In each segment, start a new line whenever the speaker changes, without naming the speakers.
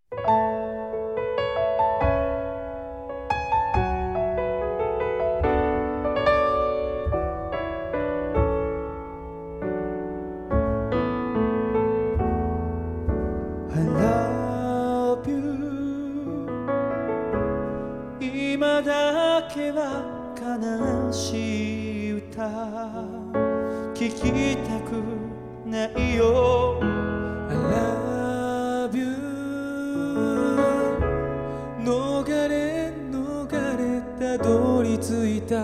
I love you 今だけは悲しい歌聞きたくないよ I love you 逃れたどり着いた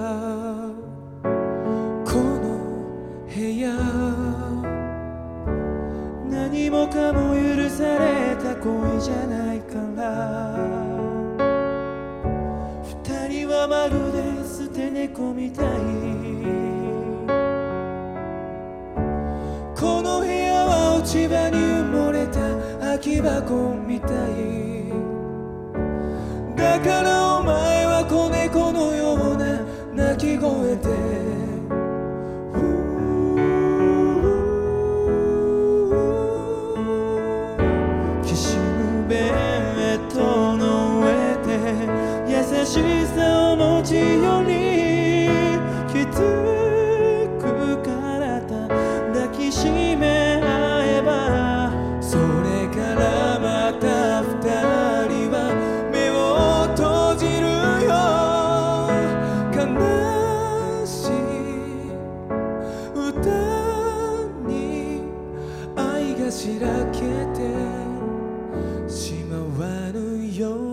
この部屋何もかも許された恋じゃないから二人はまるで捨て猫みたいこの部屋は落ち葉に埋もれた空き箱みたいだからお前は子猫のような鳴き声で優しさを持ちよりきつく体抱きしめ合えばそれからまた二人は目を閉じるよ悲しい歌に愛がしらけてしまわぬよ